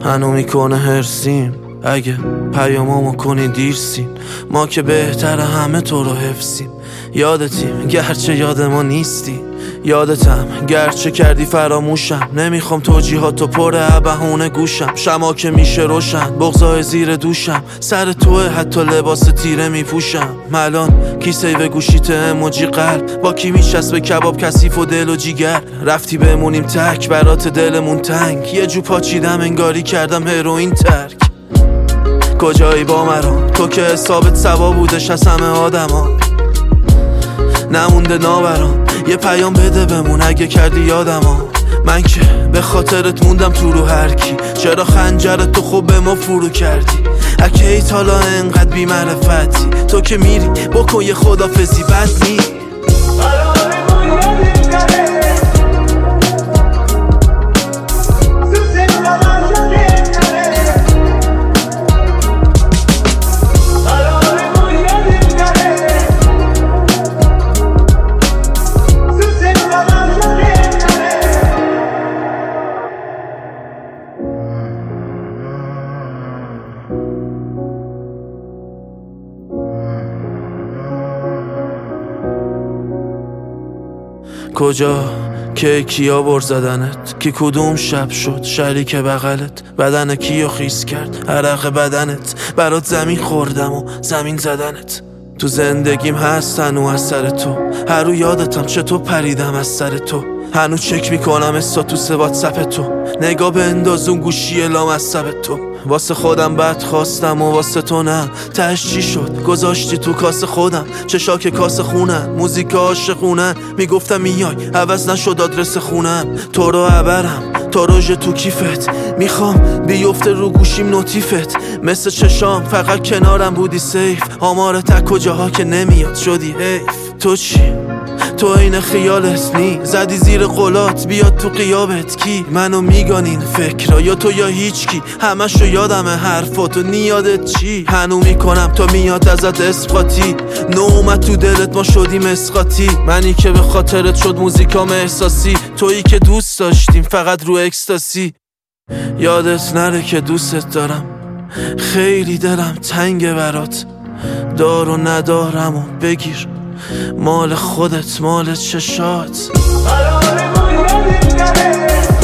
هنو میکنه هرسیم اگه پیامامو کنی دیرسیم. ما که بهتر همه تو رو حفظیم. یادتیم گرچه یاد ما نیستی، یادتم گرچه کردی فراموشم. نمیخوام توجیهاتو پر بهونه گوشم. شما که میشه روشن بغضای زیر دوشم. سر توه حتی لباس تیره میپوشم. الان کیسه به گوشیت اموجی قلب، با کی میشست کباب کثیف و دل و جیگر. رفتی بمونیم تک برات دلمون تنگ. یه جو پاچیدم انگاری کردم هروئین ترک. کجایی با مرام تو که حسابت سوا بودش از همه آدما. نمونده ناورام یه پیام بده بمون اگه کردی یادما. من که به خاطرت موندم تو رو هر کی. چرا خنجرت تو خوب به ما فرو کردی؟ اگه ایت حالا انقدر بی معرفتی. تو که میری بکن یه خدافزی بد نی. کجا که کیا بر زدنت؟ کی کدوم شب شد شریک بغلت؟ بدن کیو خیس کرد عرق بدنت؟ برات زمین خوردم و زمین زدنت. تو زندگیم هست هنو از سر تو. هر رو یادتم چطور پریدم از سر تو. هنو چک میکنم استاتوس واتساپ تو. نگاه به اندازون گوشی لامصب تو. واسه خودم بد خواستم و واسه تو نه. تهش چی شد گذاشتی تو کاسه خودم. چشاک کاسه خونن موزیک عاشقونن. میگفتم میای عوض نشد آدرس خونم. تو رو عبرم تا روژ تو کیفت. میخوام بیفته رو گوشیم نوتیفت. مثل چشام فقط کنارم بودی سیف. آمار تک کجاها که نمیاد شدی حیف. تو چی؟ تو این خیالت نی. زدی زیر قلات بیاد تو قیابت کی؟ منو میگانین فکرها یا تو یا هیچ کی. همشو یادمه حرفاتو نیادت چی؟ هنو میکنم تو میاد ازت اسقاطی. نومت تو دلت ما شدیم اسقاطی. منی که به خاطرت شد موزیکام احساسی. تویی که دوست داشتیم فقط رو اکستاسی. یادت نره که دوستت دارم. خیلی دلم تنگه برات. دار و ندارم و بگیر مال خودت مال چشات.